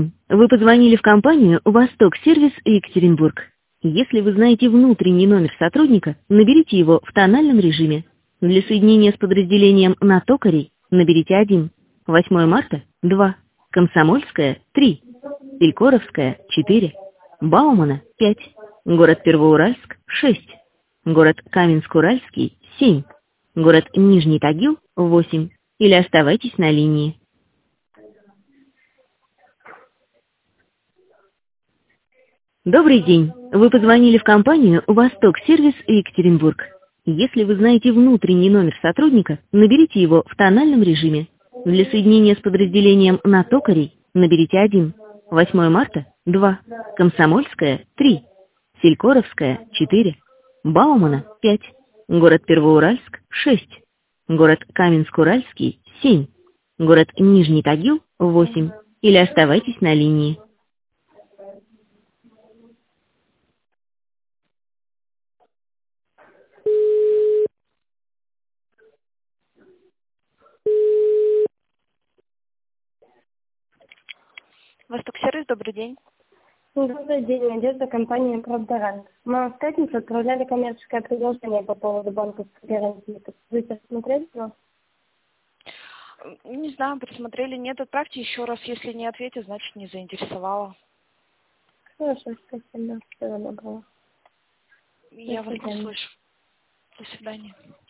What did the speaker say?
Вы позвонили в компанию «Восток-сервис Екатеринбург». Если вы знаете внутренний номер сотрудника, наберите его в тональном режиме. Для соединения с подразделением на токарей наберите 1. 8 марта– 2. Комсомольская– 3. Селькоровская– 4. Баумана– 5. Город Первоуральск– 6. Город Каменск-Уральский– 7. Город Нижний Тагил– 8. Или оставайтесь на линии. Добрый день. Вы позвонили в компанию «Восток-сервис Екатеринбург». Если вы знаете внутренний номер сотрудника, наберите его в тональном режиме. Для соединения с подразделением на токарей наберите 1. 8 марта– 2. Комсомольская– 3. Селькоровская– 4. Баумана– 5. Город Первоуральск– 6. Город Каменск-Уральский– 7. Город Нижний Тагил– 8. Или оставайтесь на линии. Восток-сервис, добрый день. Добрый день, Надежда, компания «Правдарант». Мы вам в пятницу отправляли коммерческое предложение по поводу банковской гарантии. Вы посмотрели его? Не знаю, присмотрели, нет, отправьте еще раз. Если не ответит, значит не заинтересовала. Хорошо, спасибо. Всего доброго. Я До вас не свидания. слышу. До свидания.